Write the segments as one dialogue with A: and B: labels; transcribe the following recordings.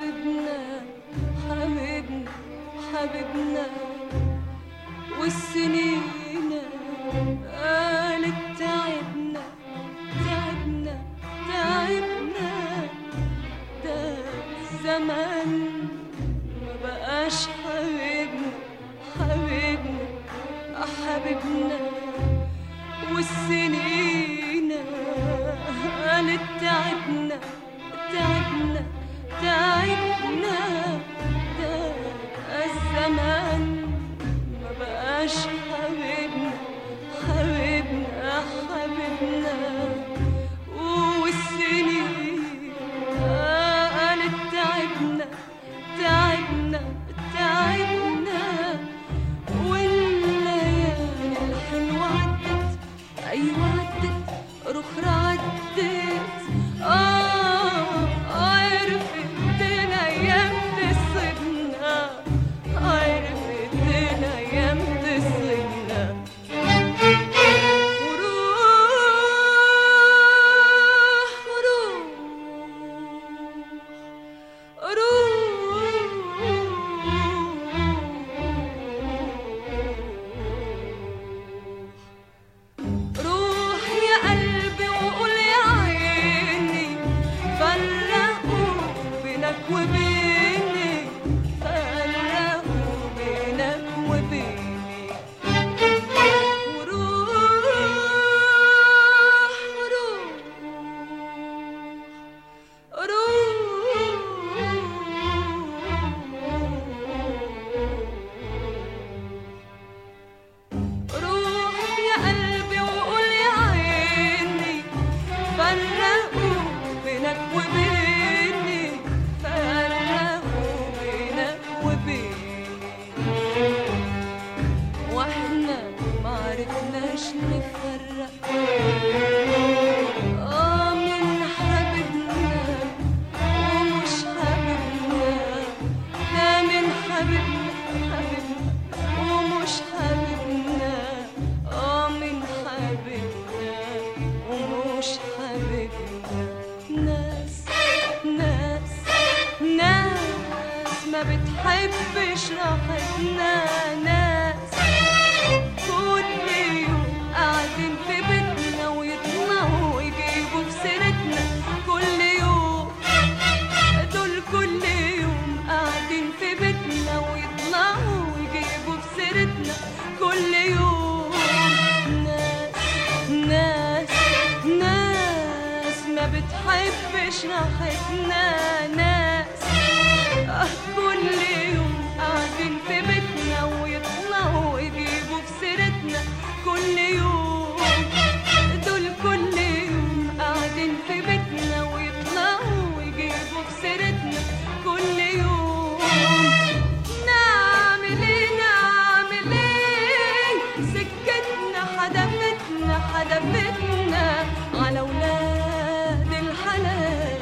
A: حبيبنا حبيبنا حبيبنا والسنين قالت تعبنا تعبنا تعبنا، ده الزمان ما بقاش حبيبنا حبيبنا حبيبنا والسنين قالت تعبنا تعبنا تعبنا، ده الزمان ما بقاش حبيبنا حبيبنا حبيبنا والسنين قالت تعبنا تعبنا تعبنا، والليالي الحلوة عدت أيوة عدت رخرة عدت عرفت الأيام تصيبنا عرفت الأيام تصيبنا وروح وروح روح يا قلبي وقول يا عيني فرقوا بينك وبيني فرقوا بينك وبيني وروح وروح روح يا قلبي وقول يا عيني فرقوا بينك وبيني فرقوا بينك وبيني، واحنا معرفناش نفرق من حبيبنا ومش حبيبنا، ده من حبيبنا حبيبنا ومش حبيبنا من حبيبنا ومش حبيبنا. ناس ناس ناس ما بتحبش راحتنا، ناس كل يوم قاعدين في بيتنا ويطلعوا ويجيبوا في سيرتنا كل يوم، دول كل يوم قاعدين في بيتنا ويطلعوا ويجيبوا في سيرتنا كل يوم. ناس ناس ناس ما بتحبش راحتنا، ناس كل يوم قاعدين في بيتنا ويطلعوا ويجيبوا في سيرتنا كل يوم، دول كل يوم قاعدين في بيتنا ويطلعوا ويجيبوا في سيرتنا كل يوم. نعمل ايه نعمل ايه سكتنا حدفتنا حدفتنا على ولاد الحلال.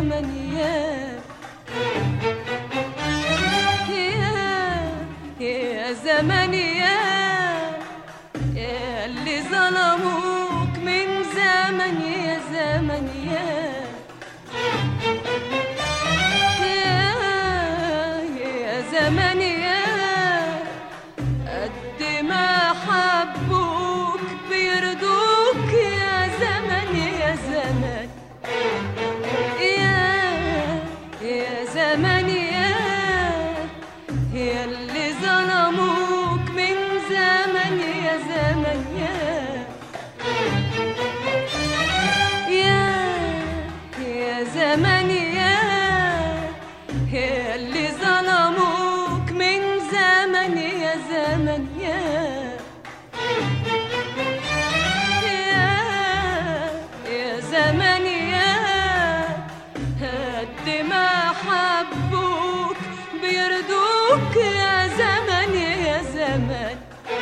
A: زمن يا زمن يا اللي ظلموك من زمن يا زمن يا زمن قد ما حبوك بيرضوك يا زمن يا زمن يا زمن يا اللي ظلموك من زمن يا زمن يا زمن يا اللي ظلموك من زمن يا زمن يا زمن قد ما حبوك بيرضوك يا زمن يا زمن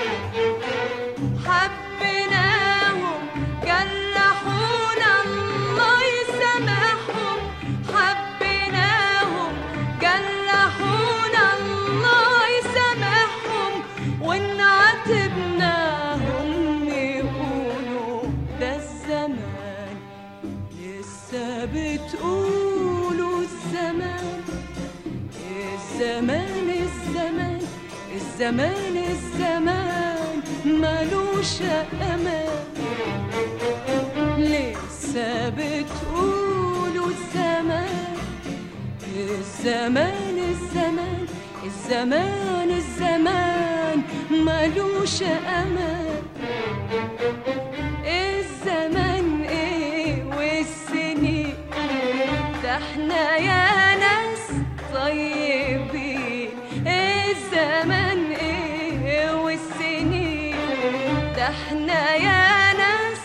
A: حبيناهم جرحونا الله يسامحهم حبيناهم جرحونا الله يسامحهم وإن عاتبناهم يقولوا ده الزمان لسه بتقولوا الزمان الزمان مالوش أمان لسه بتقولوا الزمان مالوش أمان الزمان إيه والسنين ده احنا يا ناس طيبين الزمان ايه والسنين ده احنا يا ناس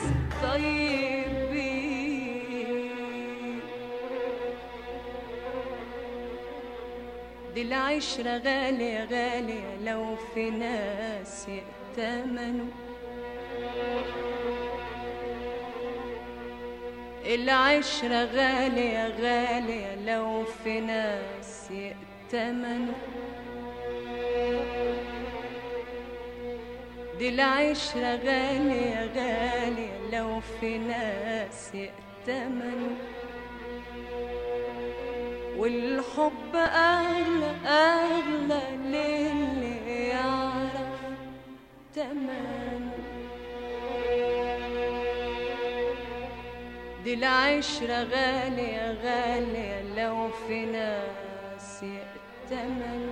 A: طيبين دي العشرة غالية غالية لو في ناس يأتمنوا العشرة غالية غالية لو في ناس يأتمنوا دي العشرة غالية غالية لو في ناس يأتمنوا والحب أغلى أغلى للي يعرف تمنه دي العشرة غالية غالية لو في ناس يأتمنوا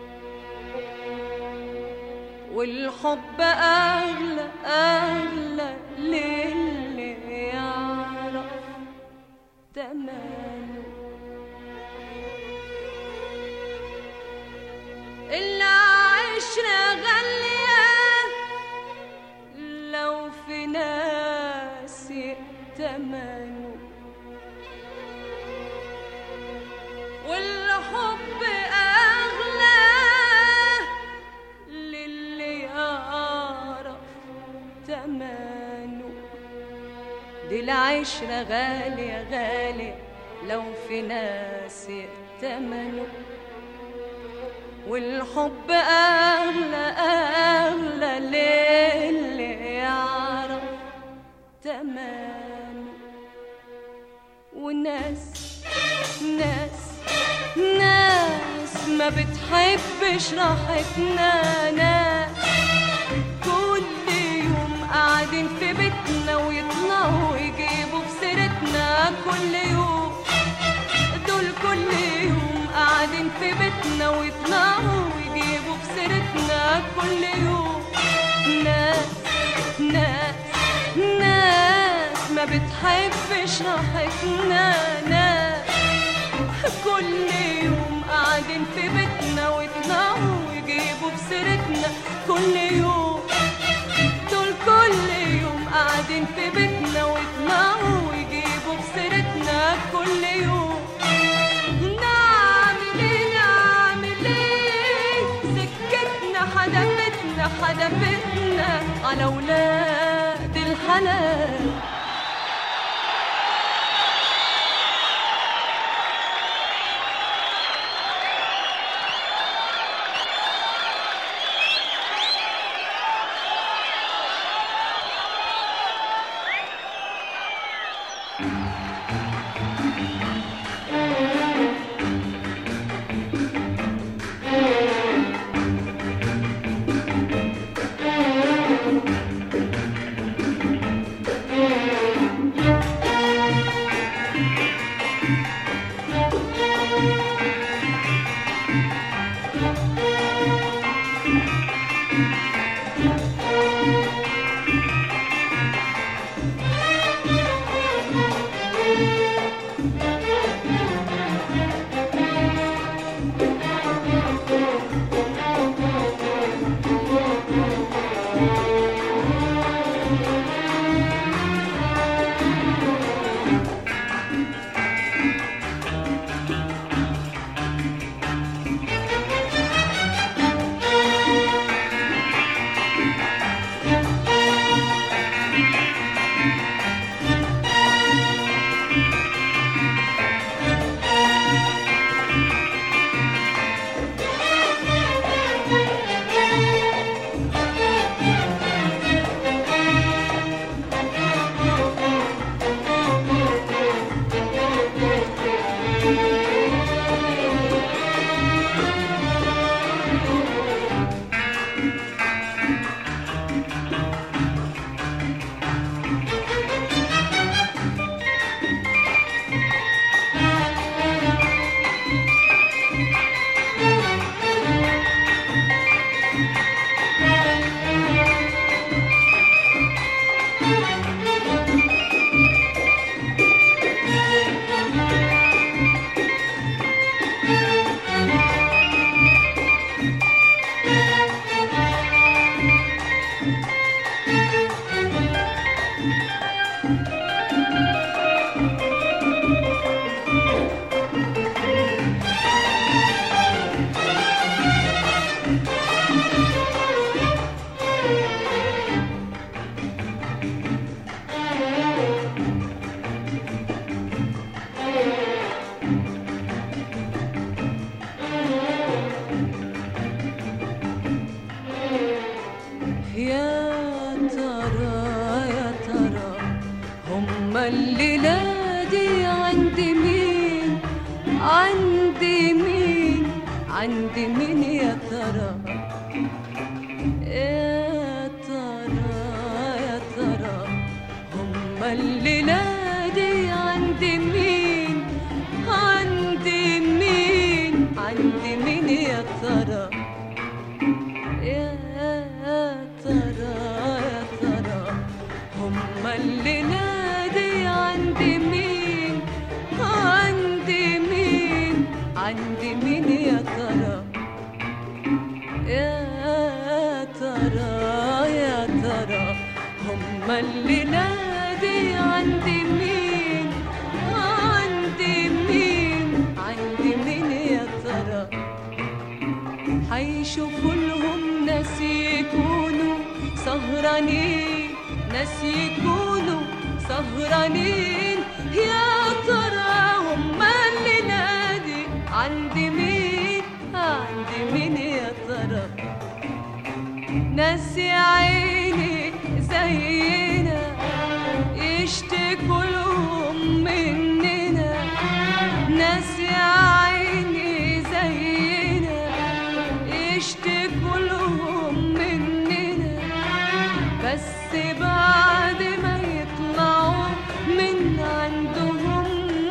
A: والحب أغلى أغلى للي يعرف تمنه العشرة غالية لو في ناس يأتمنوا والحب أغلى للي يعرف تمنه دي العشرة غالية غالية لو في ناس يأتمنوا والحب أغلى أغلى للي يعرف تمنه والناس ناس ما بتحبش راحتنا ناس كل يوم قاعدين في بيتنا ويطلعوا يجيبوا في سيرتنا كل يوم دول كل يوم قاعدين في بيتنا ويطلعوا ويجيبوا في سيرتنا كل يوم ناس ما بتحبش راحتنا ناس كل يوم قاعدين في بيتنا ويطلعوا ويجيبوا في سيرتنا كل يوم دول كل يوم قاعدين في بيتنا ويطلعوا ويجيبوا في سيرتنا كل يوم حدفتنا على ولاد الحلال عند مين يا ترى؟ يا ترى يا ترى هما الليلة دي عند مين؟ عند مين؟ عند مين يا ترى؟ يا ترى يا ترى هما الليلة دي عند مين؟ عند مين؟ عند مين يا ترى؟ يا ترى يا ترى هما الليلة دي عند مين؟ عند مين؟ عند مين يا ترى؟ حيشوفوا لهم ناس يكونوا سهرانين، ناس يكونوا سهرانين، يا ترى هما الليلة دي عند مين؟ عند مين يا ترى؟ ناس يا عيني زينا يشتكوا لهم مننا، ناس يا عيني زينا يشتكوا لهم مننا، بس بعد ما يطلعوا من عندهم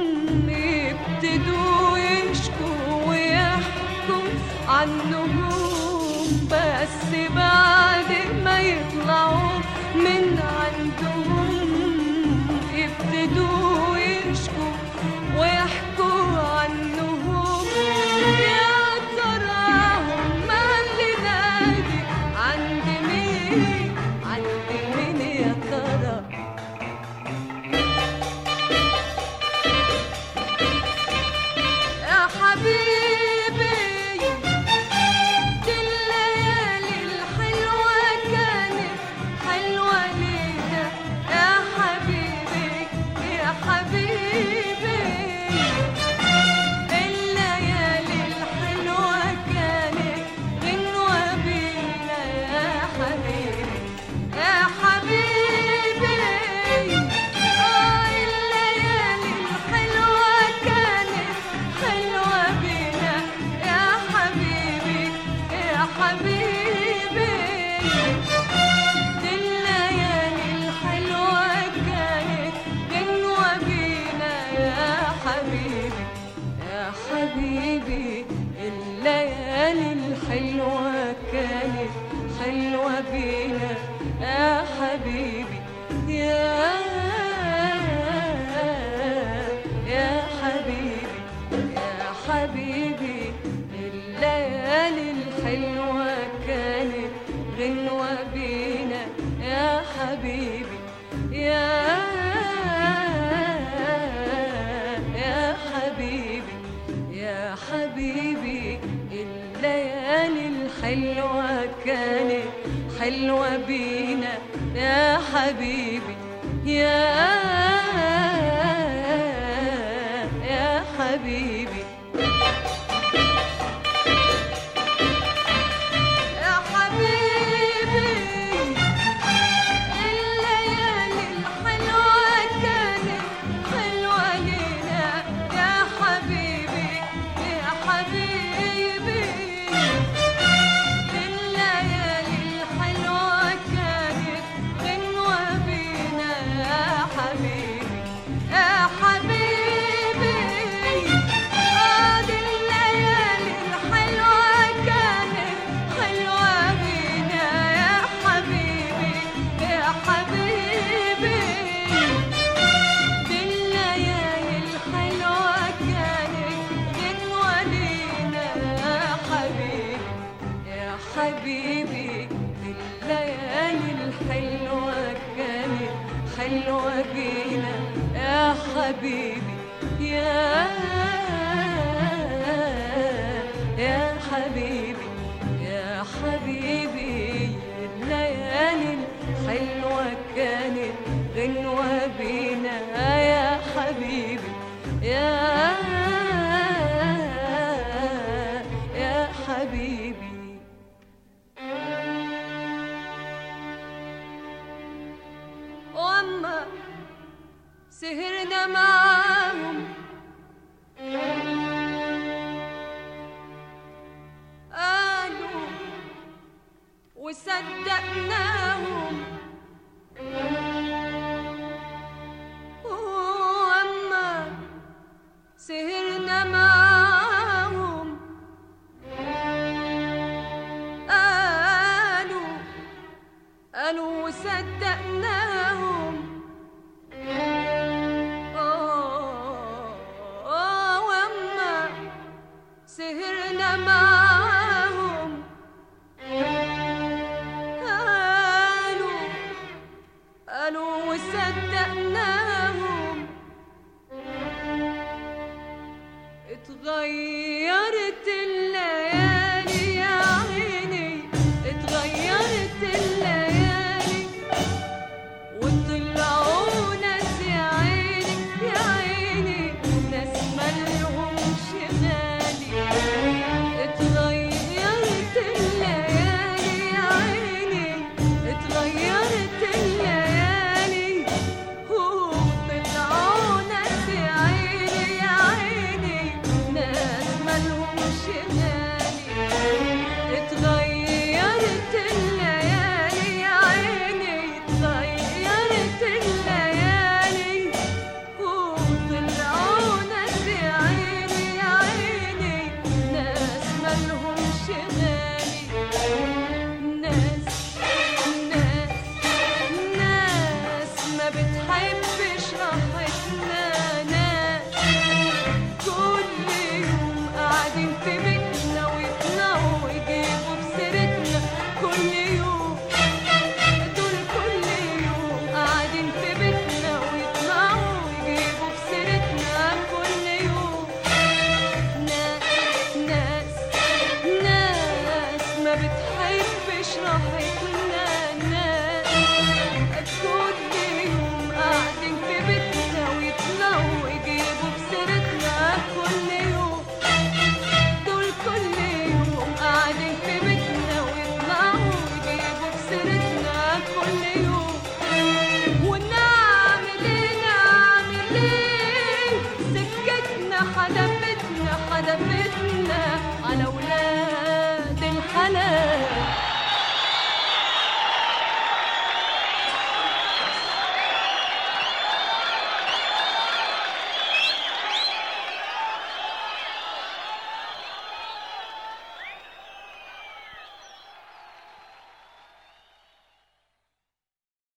A: يبتدوا يشكوا ويحكوا عنهم، بس بعد ما يطلعوا من عندهم يبتدوا يشكوا ويحكوا عنهم، يا ترى هما الليلة دي عند مين؟ عند مين يا ترى؟ يا حبيبي دي الليالي الحلوة كانت حلوة لينا، يا حبيبي يا حبيبي الليالي الحلوة كانت غنوة بينا، يا حبيبي يا حبيبي الليالي الحلوة كانت حلوة بينا، يا حبيبي يا حبيبي دي الليالي الحلوة كانت غنوة بينا، يا حبيبي يا حبيبي الليالي الحلوة كانت حلوة بينا، يا حبيبي يا حبيبي يا حبيبي الليالي الحلوة كانت غنوة بينا، يا حبيبي يا حبيبي يا حبيبي الليالي الحلوة كانت حلوة بينا، يا حبيبي يا حبيبي يا حبيبي الليالي الحلوة كانت حلوة لينا، يا حبيبي يا حبيبي الليالي الحلوة كانت غنوة بينا، يا حبيبي يا حبيبي دي الليالي الحلوة كانت حلوة بينا، يا حبيبي يا حبيبي دي الليالي الحلوة كانت غنوة لينا، يا حبيبي يا حبيبي الليالي الحلوة كانت حلوة بينا، يا حبيبي يا حبيبي يا حبيبي الليالي الحلوة كانت غنوة بينا، يا حبيبي يا حبيبي وأما سهرنا معاهم وصدقناهم، وأما سهرنا معاهم قالوا وصدقناهم، وأما سهرنا معاهم قالوا وصدقناهم. اتغير